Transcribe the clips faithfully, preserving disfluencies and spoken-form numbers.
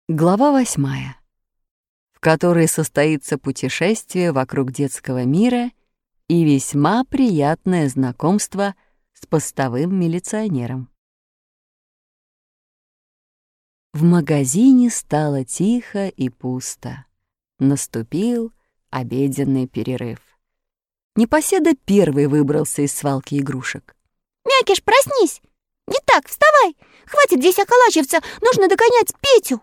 Глава восьмая, в которой состоится путешествие вокруг детского мира и весьма приятное знакомство с постовым милиционером. В магазине стало тихо и пусто. Наступил обеденный перерыв. Непоседа первый выбрался из свалки игрушек. «Мякиш, проснись! Не так, вставай! Хватит здесь околачиваться, нужно догонять Петю!»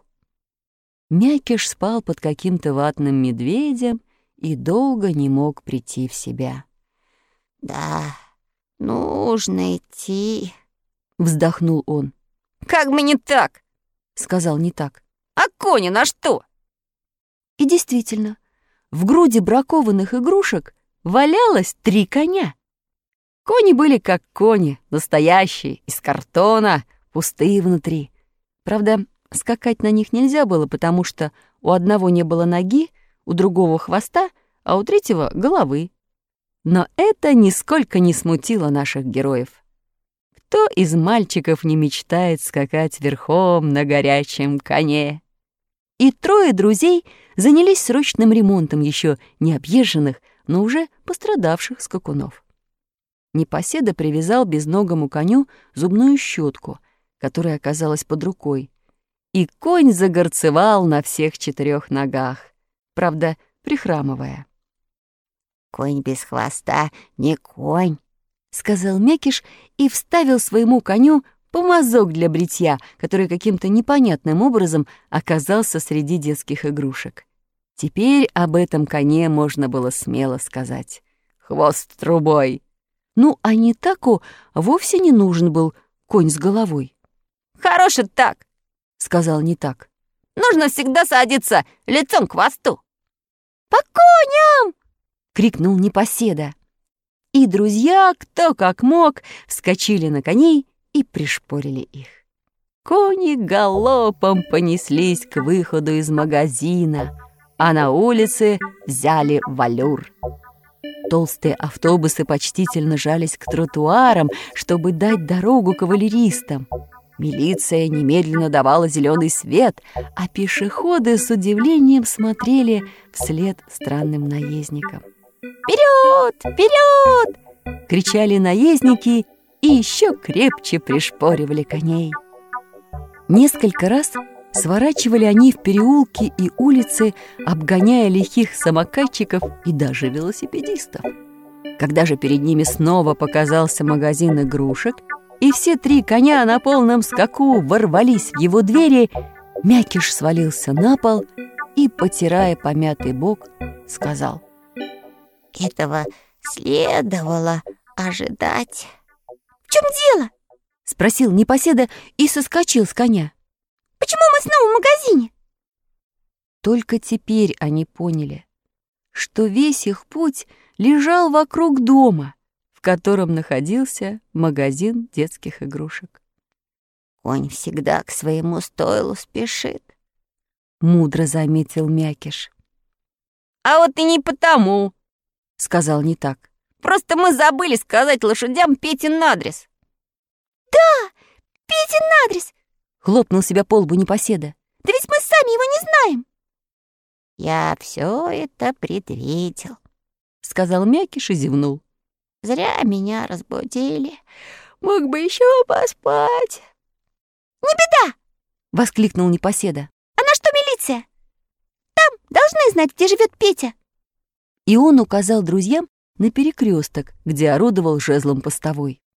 Мякиш спал под каким-то ватным медведем и долго не мог прийти в себя. «Да, нужно идти», — вздохнул он. «Как бы не так!» — сказал не так. «А кони на что?» И действительно, в груди бракованных игрушек валялось три коня. Кони были как кони, настоящие, из картона, пустые внутри. Правда, скакать на них нельзя было, потому что у одного не было ноги, у другого хвоста, а у третьего — головы. Но это нисколько не смутило наших героев. Кто из мальчиков не мечтает скакать верхом на горячем коне? И трое друзей занялись срочным ремонтом еще не объезженных, но уже пострадавших скакунов. Непоседа привязал безногому коню зубную щетку, которая оказалась под рукой, и конь загорцевал на всех четырех ногах, правда, прихрамывая. «Конь без хвоста не конь», — сказал Мякиш и вставил своему коню помазок для бритья, который каким-то непонятным образом оказался среди детских игрушек. Теперь об этом коне можно было смело сказать: «Хвост трубой». Ну, а не таку вовсе не нужен был конь с головой. «Хороший так», — сказал не так. «Нужно всегда садиться лицом к хвосту». «По коням!» — крикнул непоседа. И друзья, кто как мог, вскочили на коней и пришпорили их. Кони галопом понеслись к выходу из магазина, а на улице взяли валюр. Толстые автобусы почтительно жались к тротуарам, чтобы дать дорогу кавалеристам. Милиция немедленно давала зеленый свет, а пешеходы с удивлением смотрели вслед странным наездникам. «Вперед! Вперед!» — кричали наездники и еще крепче пришпоривали коней. Несколько раз сворачивали они в переулки и улицы, обгоняя лихих самокатчиков и даже велосипедистов. Когда же перед ними снова показался магазин игрушек, и все три коня на полном скаку ворвались в его двери, Мякиш свалился на пол и, потирая помятый бок, сказал: «Этого следовало ожидать». «В чем дело?» — спросил непоседа и соскочил с коня. «Почему мы снова в магазине?» Только теперь они поняли, что весь их путь лежал вокруг дома, в котором находился магазин детских игрушек. «Конь всегда к своему стойлу спешит», — мудро заметил Мякиш. «А вот и не потому», — сказал не так. «Просто мы забыли сказать лошадям Петин адрес». «Да, Петин адрес!» — хлопнул себя по лбу непоседа. «Да ведь мы сами его не знаем!» «Я все это предвидел», — сказал Мякиш и зевнул. «Зря меня разбудили. Мог бы еще поспать». «Не беда!» — воскликнул непоседа. «А на что милиция? Там должны знать, где живет Петя». И он указал друзьям на перекресток, где орудовал жезлом постовой.